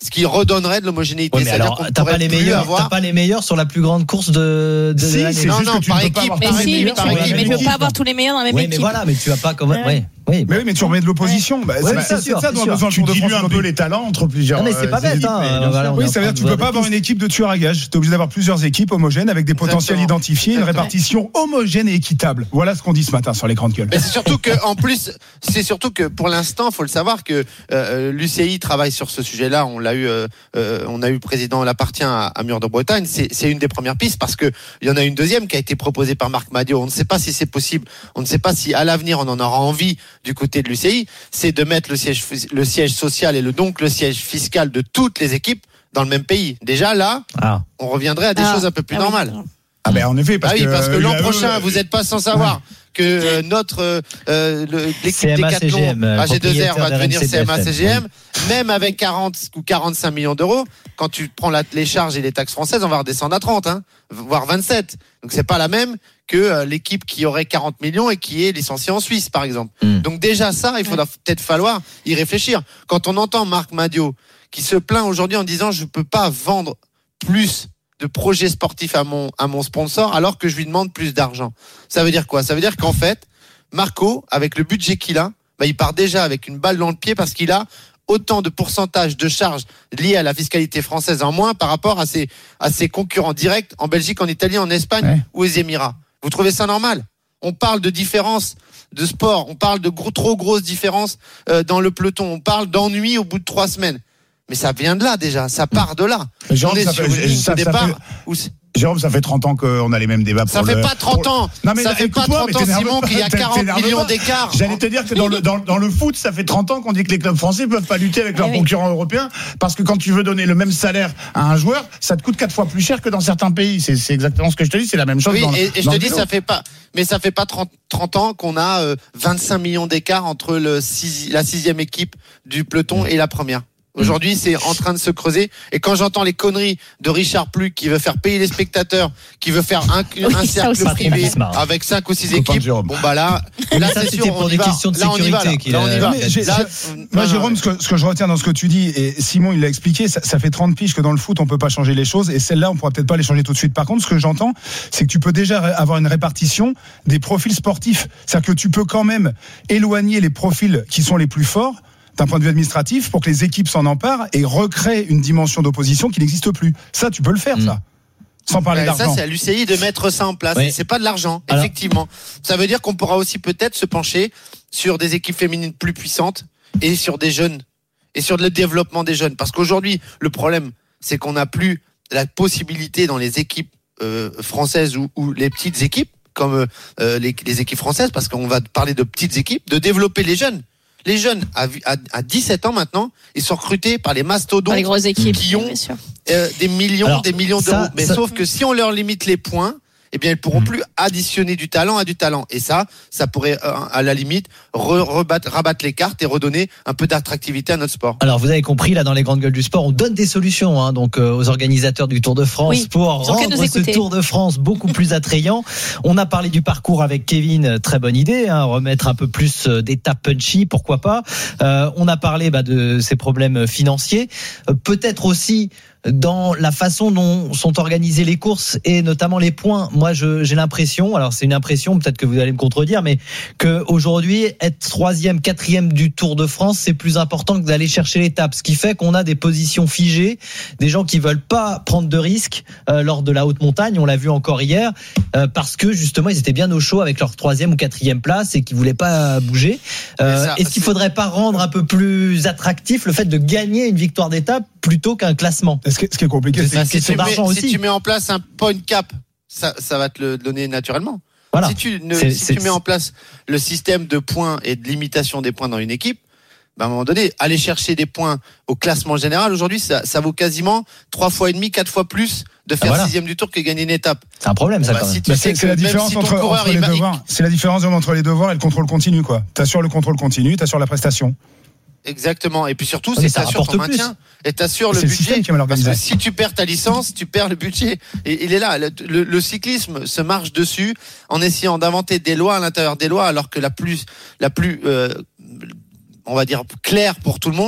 ce qui redonnerait de l'homogénéité. Ouais, mais alors, t'as pas les meilleurs, avoir... t'as pas les meilleurs sur la plus grande course de, de si, l'année. C'est non, non, par équipe. Mais si, mais tu peux pas avoir tous les meilleurs dans la même oui, équipe. Mais voilà, mais tu vas pas quand même. Ouais. Oui, mais oui, mais tu remets de l'opposition. Ouais. Bah, ouais, c'est, c'est, c'est sûr, ça dont a besoin le tu Tour de France. dilues un peu les talents entre plusieurs. Non, mais c'est pas bête. Équipes, hein, voilà, oui, ça veut dire que tu peux pas avoir une équipe de tueurs à gages. Tu es obligé d'avoir plusieurs équipes homogènes avec des potentiels Exactement. identifiés, une Exactement. répartition homogène et équitable. Voilà ce qu'on dit ce matin sur les grandes gueules. Mais c'est surtout que, en plus, c'est surtout que pour l'instant, faut le savoir que euh, l'U C I travaille sur ce sujet-là. On l'a eu, euh, euh, on a eu le président l'appartient à, à Mur de Bretagne. C'est, c'est une des premières pistes parce que il y en a une deuxième qui a été proposée par Marc Madiot. On ne sait pas si c'est possible. On ne sait pas si à l'avenir on en aura envie du côté de l'U C I. C'est de mettre le siège, le siège social et le, donc le siège fiscal de toutes les équipes dans le même pays. Déjà là, ah. on reviendrait à des ah. choses un peu plus ah normales. Oui. Ah ben en effet, parce ah oui, que, parce que euh, l'an eux, prochain, vous n'êtes pas sans savoir. Que euh, notre euh, le, l'équipe Décathlon A G deux R va devenir C M A C G M, même avec quarante ou quarante-cinq millions d'euros, quand tu prends la, les charges et les taxes françaises, on va redescendre à trente, hein, voire vingt-sept. Donc c'est pas la même que euh, l'équipe qui aurait quarante millions et qui est licenciée en Suisse, par exemple. Mm. Donc déjà ça, il faudra ouais. peut-être falloir y réfléchir. Quand on entend Marc Madiot qui se plaint aujourd'hui en disant je peux pas vendre plus de projets sportifs à mon, à mon sponsor alors que je lui demande plus d'argent. Ça veut dire quoi? Ça veut dire qu'en fait, Marco, avec le budget qu'il a, bah, il part déjà avec une balle dans le pied parce qu'il a autant de pourcentage de charges liées à la fiscalité française en moins par rapport à ses, à ses concurrents directs en Belgique, en Italie, en Espagne ouais. ou aux Émirats. Vous trouvez ça normal? On parle de différences de sport, on parle de gros, trop grosses différences euh, dans le peloton, on parle d'ennui au bout de trois semaines. Mais ça vient de là déjà, ça part de là. Jérôme, on est ça sur fait, une ligne ça, de ça départ fait... où Jérôme, ça fait trente ans qu'on a les mêmes débats. Ça pour fait le, pas trente pour... ans. Non, mais ça fait pas trente ans, Simon, qu'il y a quarante millions d'écart. J'allais te dire que dans le, dans, dans le foot, ça fait trente ans qu'on dit que les clubs français peuvent pas lutter avec leurs oui. concurrents européens parce que quand tu veux donner le même salaire à un joueur, ça te coûte quatre fois plus cher que dans certains pays. C'est, c'est exactement ce que je te dis, c'est la même chose. Oui, dans, et, et je dans te le dis, vélo. ça fait pas, mais ça fait pas trente, trente ans qu'on a euh, vingt-cinq millions d'écart entre le six, la sixième équipe du peloton et la première. Aujourd'hui, c'est en train de se creuser. Et quand j'entends les conneries de Richard Pluck qui veut faire payer les spectateurs, qui veut faire un, oui, un cercle privé avec cinq ou six équipes, bon bah là, là ça, c'est sûr, on y va. Là, on y va. Là, là on y va. Mais j'ai, là, je, moi, Jérôme, ce que, ce que je retiens dans ce que tu dis, et Simon, il l'a expliqué, ça, ça fait trente piges que dans le foot, on peut pas changer les choses. Et celle-là, on pourra peut-être pas les changer tout de suite. Par contre, ce que j'entends, c'est que tu peux déjà avoir une répartition des profils sportifs. C'est-à-dire que tu peux quand même éloigner les profils qui sont les plus forts d'un point de vue administratif pour que les équipes s'en emparent et recréent une dimension d'opposition qui n'existe plus. Ça, tu peux le faire, mmh. ça. Sans parler ouais, d'argent. Ça, c'est à l'U C I de mettre ça en place. Oui. C'est pas de l'argent, alors, effectivement. Ça veut dire qu'on pourra aussi peut-être se pencher sur des équipes féminines plus puissantes et sur des jeunes et sur le développement des jeunes. Parce qu'aujourd'hui, le problème, c'est qu'on n'a plus la possibilité dans les équipes euh, françaises ou, ou les petites équipes, comme euh, les, les équipes françaises, parce qu'on va parler de petites équipes, de développer les jeunes. Les jeunes, à, à, à dix-sept ans maintenant, ils sont recrutés par les mastodontes par les grosses équipes, qui ont euh, des millions, Alors, des millions ça, d'euros. Mais ça... sauf que si on leur limite les points, eh bien, ils pourront mmh. plus additionner du talent à du talent. Et ça, ça pourrait, euh, à la limite, re, rebattre, rabattre les cartes et redonner un peu d'attractivité à notre sport. Alors, vous avez compris, là, dans les grandes gueules du sport, on donne des solutions, hein, donc, euh, aux organisateurs du Tour de France oui, pour rendre ce Tour de France beaucoup plus attrayant. On a parlé du parcours avec Kevin, très bonne idée, hein, remettre un peu plus d'étapes punchy, pourquoi pas. Euh, on a parlé, bah, de ces problèmes financiers. Euh, peut-être aussi, dans la façon dont sont organisées les courses et notamment les points. Moi, je, j'ai l'impression, alors c'est une impression, peut-être que vous allez me contredire, mais que aujourd'hui, être troisième, quatrième du Tour de France, c'est plus important que d'aller chercher l'étape. Ce qui fait qu'on a des positions figées, des gens qui veulent pas prendre de risques euh, lors de la haute montagne. On l'a vu encore hier, euh, parce que justement, ils étaient bien au chaud avec leur troisième ou quatrième place et qu'ils voulaient pas bouger. Euh, ça, est-ce qu'il faudrait pas rendre un peu plus attractif le fait de gagner une victoire d'étape plutôt qu'un classement? Ce qui, ce qui est compliqué, c'est, c'est, c'est si, tu mets, si tu mets en place un point cap, ça, ça va te le donner naturellement. Voilà. Si tu, ne, c'est, si c'est, tu mets en place le système de points et de limitation des points dans une équipe, bah à un moment donné, aller chercher des points au classement général, aujourd'hui, ça, ça vaut quasiment trois fois et demi, quatre fois plus de faire ah voilà. sixième du Tour que gagner une étape. C'est un problème, ça, bah, quand même. Si tu bah, sais c'est, que c'est la différence si entre, entre les va... devoirs. C'est la différence entre les devoirs et le contrôle continu, quoi. T'assures le contrôle continu, t'assures la prestation. Exactement. Et puis surtout, c'est t'assures ton maintien et t'assures le c'est budget. Le Parce que si tu perds ta licence, tu perds le budget. Et il est là. Le, le, le cyclisme se marche dessus en essayant d'inventer des lois à l'intérieur des lois, alors que la plus, la plus, euh, on va dire claire pour tout le monde,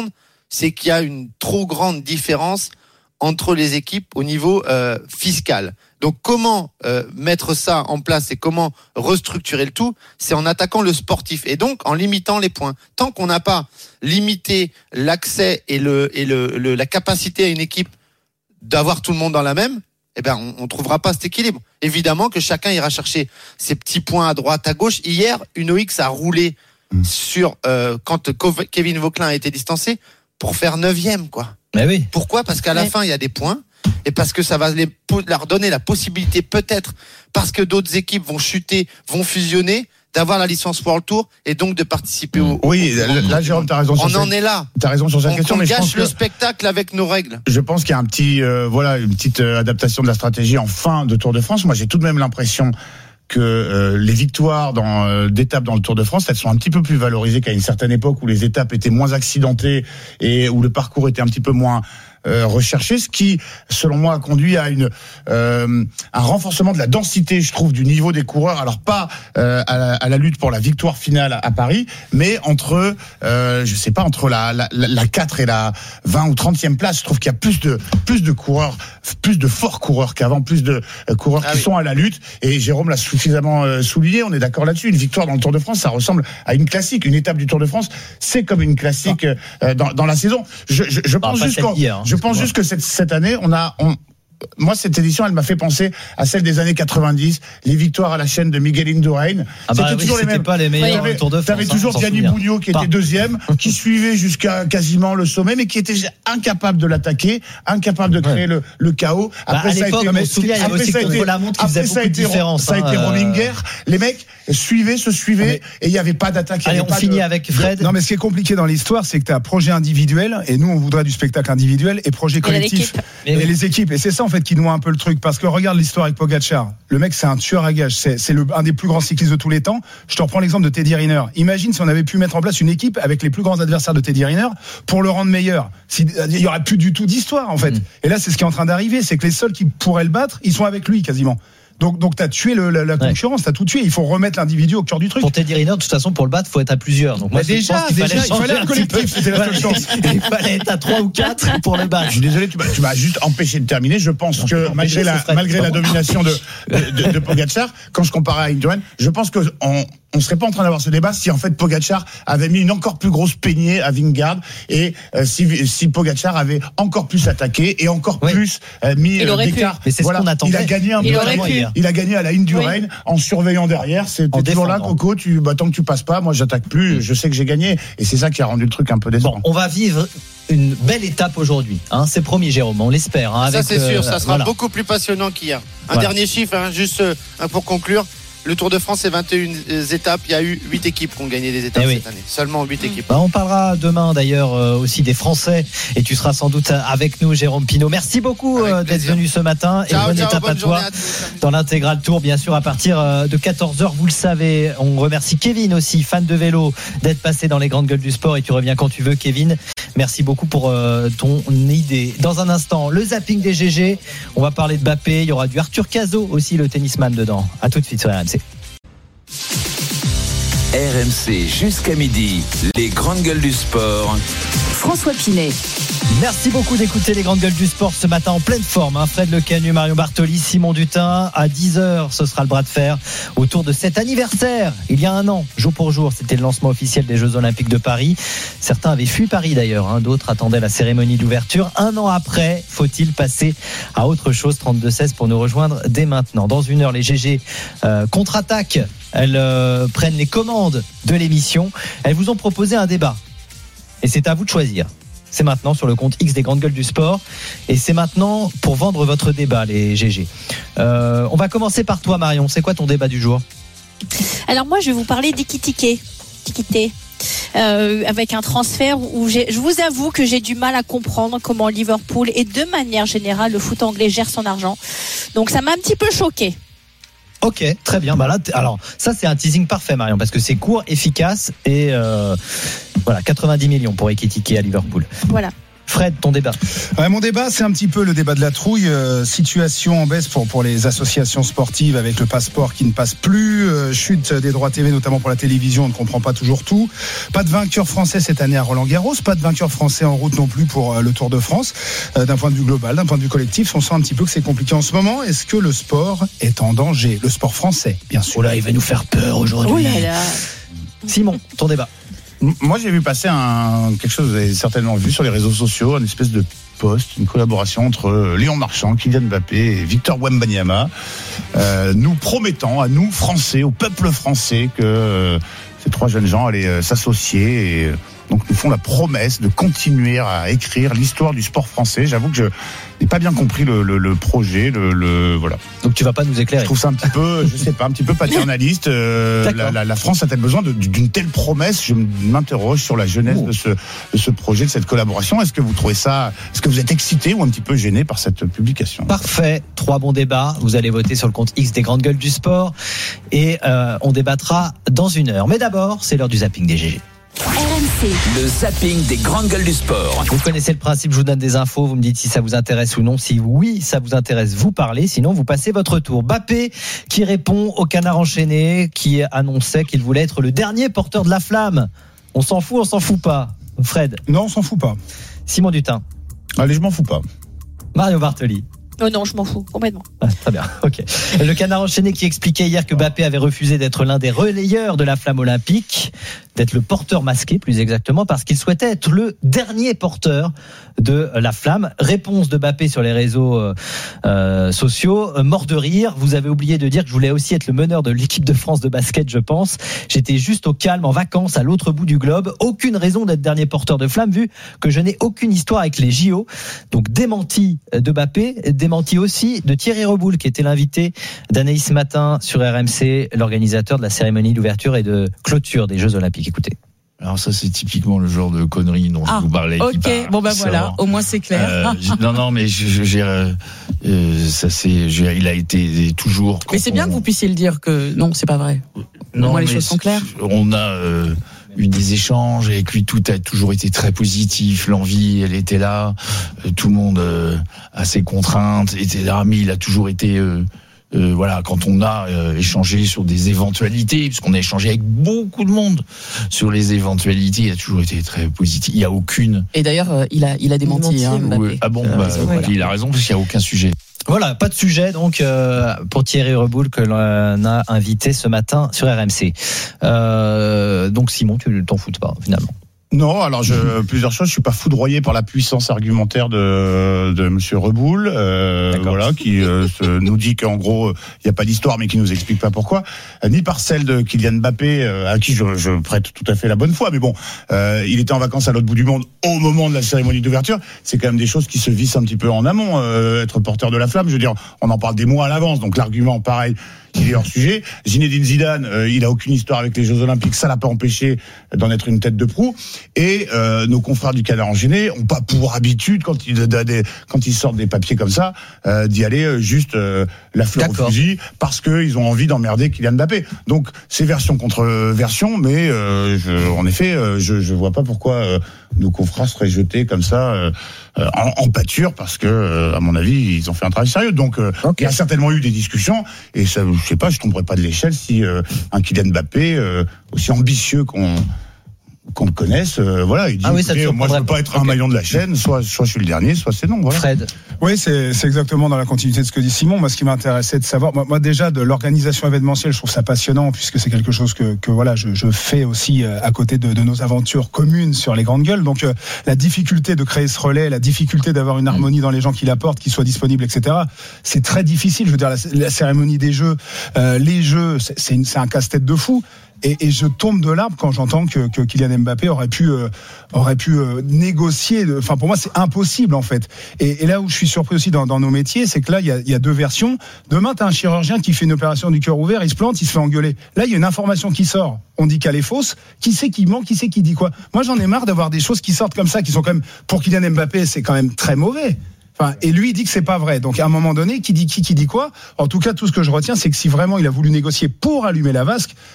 c'est qu'il y a une trop grande différence entre les équipes au niveau euh, fiscal. Donc comment euh, mettre ça en place et comment restructurer le tout, c'est en attaquant le sportif et donc en limitant les points. Tant qu'on n'a pas limité l'accès et, le, et le, le, la capacité à une équipe d'avoir tout le monde dans la même, eh ben on, on trouvera pas cet équilibre. Évidemment que chacun ira chercher ses petits points à droite, à gauche. Hier, Uno X a roulé mmh. sur euh, quand Kevin Vauquelin a été distancé pour faire neuvième, quoi. Mais oui. Pourquoi ? Parce qu'à la ouais. fin, il y a des points et parce que ça va les, leur donner la possibilité, peut-être, parce que d'autres équipes vont chuter, vont fusionner, d'avoir la licence World Tour et donc de participer au. Oui, au, là, Jérôme, t'as raison. On sur en cette, est là. T'as raison sur cette on, question, on mais gâche je pense le que, spectacle avec nos règles. Je pense qu'il y a un petit, euh, voilà, une petite euh, adaptation de la stratégie en fin de Tour de France. Moi, j'ai tout de même l'impression que euh, les victoires dans euh, d'étapes dans le Tour de France, elles sont un petit peu plus valorisées qu'à une certaine époque où les étapes étaient moins accidentées et où le parcours était un petit peu moins euh, recherché, ce qui, selon moi, a conduit à une euh, un renforcement de la densité, je trouve, du niveau des coureurs. Alors pas euh, à, la, à la lutte pour la victoire finale à, à Paris, mais entre, euh, je sais pas, entre la, la, la quatre et la vingt ou trentième place, je trouve qu'il y a plus de plus de coureurs, plus de forts coureurs qu'avant, plus de euh, coureurs ah qui oui. sont à la lutte. Et Jérôme l'a suffisamment euh, souligné. On est d'accord là-dessus. Une victoire dans le Tour de France, ça ressemble à une classique. Une étape du Tour de France, c'est comme une classique euh, dans, dans la saison. Je, je, je pense juste qu'on, hier, hein, je pense juste que cette, cette année, on a, on, moi, cette édition, elle m'a fait penser à celle des années quatre-vingt-dix, les victoires à la chaîne de Miguel Indurain. Ah bah c'était oui, toujours les mêmes. Pas les meilleurs t'avais, Tour de France. T'avais hein, toujours Gianni Bugno qui pas. était deuxième, qui suivait jusqu'à quasiment le sommet, mais qui était incapable de l'attaquer, incapable de créer ouais. le, le chaos. Après, bah, ça a été, mais souviens, il y avait aussi Contre la montre qui faisait beaucoup de différence. Ça a été Rominger. Les mecs suivaient, se suivaient, et il n'y avait pas d'attaque. Allez, on finit avec Fred. Non, mais ce qui est compliqué dans l'histoire, c'est que tu as projet individuel, et nous, on voudrait du spectacle individuel, et projet collectif. Et les équipes. Et c'est ça, en fait, qui noie un peu le truc. Parce que regarde l'histoire avec Pogacar. Le mec, c'est un tueur à gages. C'est, c'est le, un des plus grands cyclistes de tous les temps. Je te reprends l'exemple de Teddy Riner. Imagine si on avait pu mettre en place une équipe avec les plus grands adversaires de Teddy Riner pour le rendre meilleur. Si, il y aurait plus du tout d'histoire, en fait. Mmh. Et là, c'est ce qui est en train d'arriver. C'est que les seuls qui pourraient le battre, ils sont avec lui, quasiment. Donc, donc t'as tué le, la, la concurrence, ouais. t'as tout tué. Il faut remettre l'individu au cœur du truc. Pour Teddy Riner, de toute façon, pour le battre, faut être à plusieurs. Donc moi, déjà, je pense qu'il déjà, fallait il fallait un collectif. C'était la seule chance. Il fallait être à trois ou quatre pour le battre. Je suis désolé, tu m'as, tu m'as juste empêché de terminer. Je pense non, que malgré la, malgré la domination de, de, de, de Pogacar, quand je compare à Indurain, je pense que on, on serait pas en train d'avoir ce débat si en fait Pogacar avait mis une encore plus grosse peignée à Vingegaard et euh, si, si Pogacar avait encore plus attaqué et encore oui. plus euh, mis euh, d'écart. Mais c'est voilà. ce qu'on attendait. Il a gagné un il peu. Il, il a gagné à la Indurain oui. en surveillant derrière. C'est toujours là, Coco. Tu, bah, tant que tu passes pas, moi j'attaque plus. Je sais que j'ai gagné et c'est ça qui a rendu le truc un peu décevant. Bon, on va vivre une belle étape aujourd'hui. Hein, c'est promis, Jérôme. On l'espère. Hein, ça avec, c'est sûr. Euh, ça sera voilà. beaucoup plus passionnant qu'hier. Un voilà. dernier chiffre, hein, juste euh, pour conclure. Le Tour de France, c'est vingt et une étapes. Il y a eu huit équipes qui ont gagné des étapes eh oui. cette année. Seulement huit équipes. Bah, on parlera demain d'ailleurs euh, aussi des Français. Et tu seras sans doute avec nous, Jérôme Pinault. Merci beaucoup euh, d'être venu ce matin. Ciao, et bonne ciao, étape bonne à toi à tous, dans l'intégral tour, bien sûr, à partir euh, de quatorze heures. Vous le savez. On remercie Kevin aussi, fan de vélo, d'être passé dans les grandes gueules du sport. Et tu reviens quand tu veux, Kevin. Merci beaucoup pour euh, ton idée. Dans un instant, le zapping des G G. On va parler de Mbappé. Il y aura du Arthur Cazot aussi, le tennisman dedans. À tout de suite sur R M C. R M C jusqu'à midi, les grandes gueules du sport. François Pinet. Merci beaucoup d'écouter les grandes gueules du sport ce matin en pleine forme. Hein. Fred Lecanu, Marion Bartoli, Simon Dutin. À dix heures, ce sera le bras de fer autour de cet anniversaire. Il y a un an, jour pour jour, c'était le lancement officiel des Jeux Olympiques de Paris. Certains avaient fui Paris d'ailleurs. Hein. D'autres attendaient la cérémonie d'ouverture. Un an après, faut-il passer à autre chose? trente-deux seize pour nous rejoindre dès maintenant. Dans une heure, les G G euh, contre-attaquent. Elles euh, prennent les commandes de l'émission. Elles vous ont proposé un débat. Et c'est à vous de choisir. C'est maintenant sur le compte X des grandes gueules du sport. Et c'est maintenant pour vendre votre débat, les G G. Euh, on va commencer par toi, Marion. C'est quoi ton débat du jour? Alors moi, je vais vous parler d'Ekitike. Ekitike. Euh, avec un transfert où j'ai, je vous avoue que j'ai du mal à comprendre comment Liverpool et de manière générale le foot anglais gère son argent. Donc ça m'a un petit peu choqué. Ok, très bien. Bah là, alors ça c'est un teasing parfait, Marion, parce que c'est court, efficace et euh, voilà, quatre-vingt-dix millions pour Ekitike à Liverpool. Voilà. Fred, ton débat. Ouais, mon débat, c'est un petit peu le débat de la trouille. Euh, situation en baisse pour, pour les associations sportives avec le passeport qui ne passe plus. Euh, chute des droits T V, notamment pour la télévision. On ne comprend pas toujours tout. Pas de vainqueur français cette année à Roland-Garros. Pas de vainqueur français en route non plus pour euh, le Tour de France. Euh, d'un point de vue global, d'un point de vue collectif, on sent un petit peu que c'est compliqué en ce moment. Est-ce que le sport est en danger ? Le sport français, bien sûr. Oh là, il va nous faire peur aujourd'hui. Oh là là. Simon, ton débat. Moi, j'ai vu passer un, quelque chose, vous avez certainement vu sur les réseaux sociaux, une espèce de post, une collaboration entre Léon Marchand, Kylian Mbappé et Victor Wembanyama, euh, nous promettant à nous, Français, au peuple français, que euh, ces trois jeunes gens allaient euh, s'associer et donc nous font la promesse de continuer à écrire l'histoire du sport français. J'avoue que je n'ai pas bien compris le, le, le projet, le, le voilà. Donc tu vas pas nous éclairer. Je trouve ça un petit peu, je sais pas, un petit peu paternaliste. Euh, la, la, la France a-t-elle besoin de, d'une telle promesse ? Je m'interroge sur la jeunesse de ce, de ce projet, de cette collaboration. Est-ce que vous trouvez ça, est-ce que vous êtes excité ou un petit peu gêné par cette publication ? Parfait, trois bons débats. Vous allez voter sur le compte X des Grandes Gueules du Sport et euh, on débattra dans une heure. Mais d'abord, c'est l'heure du zapping des G G. R M C. Le zapping des Grandes Gueules du Sport. Vous connaissez le principe, je vous donne des infos, vous me dites si ça vous intéresse ou non. Si oui, ça vous intéresse, vous parlez, sinon vous passez votre tour. Mbappé qui répond au Canard enchaîné, qui annonçait qu'il voulait être le dernier porteur de la flamme. On s'en fout, on s'en fout pas. Fred ? Non, on s'en fout pas. Simon Dutin ? Allez, je m'en fous pas. Mario Bartoli ? Oh non, je m'en fous, complètement. Ah, très bien, ok. Le Canard enchaîné qui expliquait hier que Mbappé avait refusé d'être l'un des relayeurs de la flamme olympique, d'être le porteur masqué plus exactement, parce qu'il souhaitait être le dernier porteur de la flamme. Réponse de Mbappé sur les réseaux euh, euh, sociaux, euh, mort de rire. Vous avez oublié de dire que je voulais aussi être le meneur de l'équipe de France de basket, je pense. J'étais juste au calme, en vacances, à l'autre bout du globe. Aucune raison d'être dernier porteur de flamme, vu que je n'ai aucune histoire avec les J O. Donc démenti de Mbappé, démenti aussi de Thierry Reboul, qui était l'invité d'Anaïs ce matin sur R M C, l'organisateur de la cérémonie d'ouverture et de clôture des Jeux Olympiques. Écoutez. Alors ça, c'est typiquement le genre de conneries dont ah, je vous parlais. Ok, qui bon ben bah voilà, au moins c'est clair. Euh, non, non, mais je, j'ai, euh, ça c'est, j'ai, il a été toujours. Mais c'est on... bien que vous puissiez le dire que non, c'est pas vrai. Non, au moins les mais choses sont claires. On a euh, eu des échanges avec lui, tout a toujours été très positif. L'envie, elle était là. Euh, tout le monde euh, a ses contraintes, était là, mais il a toujours été. Euh, Euh, voilà, quand on a euh, échangé sur des éventualités, puisqu'on a échangé avec beaucoup de monde sur les éventualités, il a toujours été très positif. Il n'y a aucune. Et d'ailleurs, euh, il a, il a démenti. Il hein, oui. Ah bon, bah, raison, voilà. Il a raison parce qu'il n'y a aucun sujet. Voilà, pas de sujet donc euh, pour Thierry Reboul que l'on a invité ce matin sur R M C. Euh, donc Simon, tu t'en fous pas finalement? Non, alors je, plusieurs choses. Je suis pas foudroyé par la puissance argumentaire de, de Monsieur Reboul, euh, voilà, qui euh, se, nous dit qu'en gros il n'y a pas d'histoire, mais qui nous explique pas pourquoi, euh, ni par celle de Kylian Mbappé, euh, à qui je, je prête tout à fait la bonne foi. Mais bon, euh, il était en vacances à l'autre bout du monde au moment de la cérémonie d'ouverture. C'est quand même des choses qui se vissent un petit peu en amont. Euh, être porteur de la flamme, je veux dire, on en parle des mois à l'avance, donc l'argument, pareil. Il est hors sujet. Zinedine Zidane, euh, il a aucune histoire avec les Jeux Olympiques, ça l'a pas empêché d'en être une tête de proue. Et euh, nos confrères du Canard enchaîné ont pas pour habitude, quand ils, quand ils sortent des papiers comme ça, euh, d'y aller juste euh, la fleur D'accord. au fusil, parce qu'ils ont envie d'emmerder Kylian Mbappé. Donc c'est version contre version, mais euh, je, en effet, euh, je, je vois pas pourquoi euh, nos confrères seraient jetés comme ça euh, en, en pâture, parce que, euh, à mon avis, ils ont fait un travail sérieux. Donc euh, okay. il y a certainement eu des discussions, et ça, je sais pas, je tomberais pas de l'échelle si euh, un Kylian Mbappé euh, aussi ambitieux qu'on qu'on le connaisse, euh, voilà, il dit, ah oui, écoutez, moi je veux pas être okay. un maillon de la chaîne, soit soit je suis le dernier, soit c'est non, voilà. Fred. Oui, c'est c'est exactement dans la continuité de ce que dit Simon. Moi, ce qui m'intéressait de savoir, moi, moi déjà de l'organisation événementielle, je trouve ça passionnant, puisque c'est quelque chose que que voilà, je je fais aussi euh, à côté de de nos aventures communes sur les grandes gueules. Donc euh, la difficulté de créer ce relais, la difficulté d'avoir une harmonie dans les gens qui l'apportent, qui soient disponibles, et cetera. C'est très difficile. Je veux dire, la, la cérémonie des jeux, euh, les jeux, c'est c'est, une, c'est un casse-tête de fou. Et, et je tombe de l'arbre quand j'entends que, que Kylian Mbappé aurait pu euh, aurait pu euh, négocier. Enfin, pour moi, c'est impossible en fait. Et, et là où je suis surpris aussi dans, dans nos métiers, c'est que là, il y a, il y a deux versions. Demain, t'as un chirurgien qui fait une opération du cœur ouvert, il se plante, il se fait engueuler. Là, il y a une information qui sort. On dit qu'elle est fausse. Qui sait qui ment, qui sait qui dit quoi? Moi, j'en ai marre d'avoir des choses qui sortent comme ça, qui sont quand même, pour Kylian Mbappé, c'est quand même très mauvais. Enfin, et lui, il dit que c'est pas vrai. Donc, à un moment donné, qui dit qui, qui dit quoi? En tout cas, tout ce que je retiens, c'est que si vraiment il a voulu négocier pour allumer la vasque,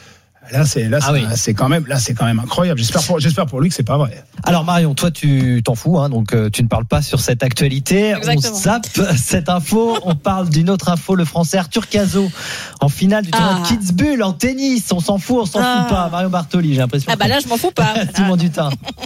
Là, c'est là, Ah c'est, oui. c'est quand même, là, c'est quand même incroyable. J'espère pour, j'espère pour lui que c'est pas vrai. Alors Marion, toi tu t'en fous, hein, donc euh, tu ne parles pas sur cette actualité. Exactement. On zappe cette info. On parle d'une autre info. Le Français Arthur Cazot en finale du tournoi Ah. de Kitzbühel en tennis. On s'en fout, on s'en Ah. fout pas. Mario Bartoli, j'ai l'impression. Ah bah là, je m'en fous pas. Simon Dutin,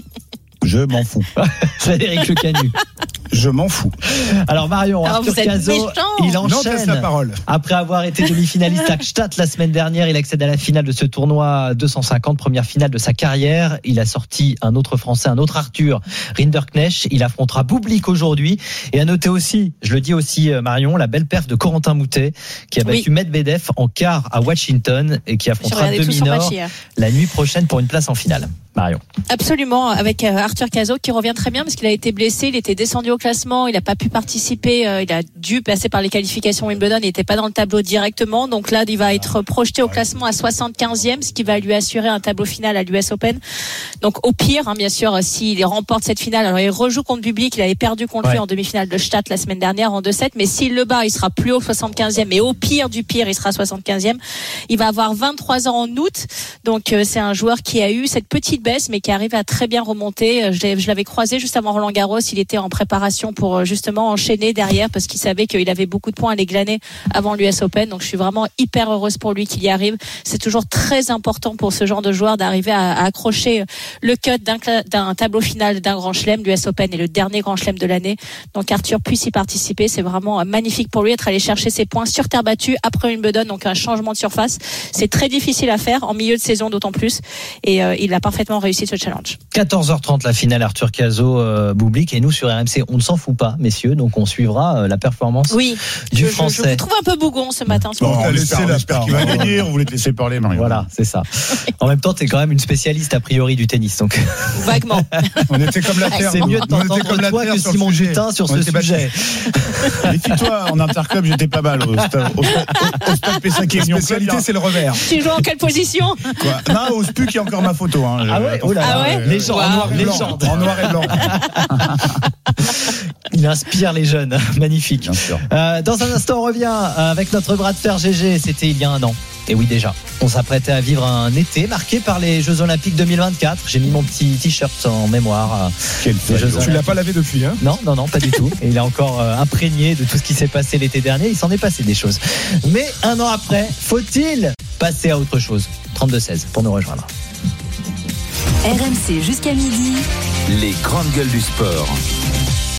Je m'en fous. Frédéric Lecanu. Je m'en fous. Alors Marion, Alors, Arthur vous êtes Cazot, méchant. il Non, passe enchaîne. la parole. Après avoir été demi-finaliste à Gstaad la semaine dernière, il accède à la finale de ce tournoi deux cent cinquante, première finale de sa carrière. Il a sorti un autre Français, un autre Arthur Rinderknecht. Il affrontera Bublik aujourd'hui. Et à noter aussi, je le dis aussi Marion, la belle perf de Corentin Moutet qui a Oui. battu Medvedev en quart à Washington et qui J'ai affrontera regardé tout son match Dominor hier. la nuit prochaine pour une place en finale. Marion. Absolument, avec euh, Arthur Cazot qui revient très bien parce qu'il a été blessé, il était descendu au classement, il n'a pas pu participer, euh, il a dû passer par les qualifications Wimbledon, il n'était pas dans le tableau directement, donc là il va être projeté au classement à soixante-quinzième, ce qui va lui assurer un tableau final à l'U S Open. Donc au pire, hein, bien sûr, s'il remporte cette finale, alors il rejoue contre Bublik, il avait perdu contre Ouais. lui en demi-finale de Gstaad la semaine dernière en deux sept, mais s'il le bat, il sera plus haut soixante-quinzième, et au pire du pire, il sera soixante-quinzième. Il va avoir vingt-trois ans en août, donc euh, c'est un joueur qui a eu cette petite baisse, mais qui arrive à très bien remonter. Je, l'ai- je l'avais croisé juste avant Roland Garros, il était en préparation pour euh, justement enchaîner derrière, parce qu'il savait qu'il avait beaucoup de points à les glaner avant l'U S Open, donc je suis vraiment hyper heureuse pour lui qu'il y arrive. C'est toujours très important pour ce genre de joueur d'arriver à, à accrocher le cut d'un, cla- d'un tableau final d'un grand chelem. L'U S Open est le dernier grand chelem de l'année, donc Arthur puisse y participer, c'est vraiment euh, magnifique pour lui, être allé chercher ses points sur terre battue après Wimbledon, donc un changement de surface. C'est très difficile à faire en milieu de saison d'autant plus, et euh, il a parfaitement réussi ce challenge. quatorze heures trente la finale Arthur Cazot euh, Bublik, et nous sur R M C on ne s'en fout pas messieurs, donc on suivra euh, la performance Oui, du je, je, Français. je vous trouve un peu bougon ce matin. ce Bon, matin. on laissé espère, la on espère qu'il va gagner. On voulait te laisser parler, Marion. Voilà, c'est ça. En même temps, t'es quand même une spécialiste a priori du tennis, donc Vaguement. On était comme la terre. c'est mieux de On était t'entendre comme la toi terre que sur Simon le sujet. Dutin sur On ce était battus. sujet. Méfie-toi, en interclub, j'étais pas mal. Au stade, au stade, au stade P cinq La Union Club, spécialité, c'est le revers. Tu joues en quelle position? quoi. Non, au S P U, qui a encore ma photo. Hein. Ah ouais, oh là là, Ah ouais légende, Wow. Noir et blanc. légende. En noir et blanc. Il inspire les jeunes, magnifique. Bien sûr. Euh, dans un instant, on revient avec notre bras de fer G G. C'était il y a un an. Et oui, déjà. On s'apprêtait à vivre un été marqué par les Jeux Olympiques deux mille vingt-quatre. J'ai mis mon petit t-shirt en mémoire. Quel Les Jeux Tu l'as Olympiques. pas lavé depuis, hein? Non, non, non, pas du tout. Et il est encore euh, imprégné de tout ce qui s'est passé l'été dernier. Il s'en est passé des choses. Mais un an après, faut-il passer à autre chose? trente-deux seize pour nous rejoindre. R M C jusqu'à midi. Les grandes gueules du sport.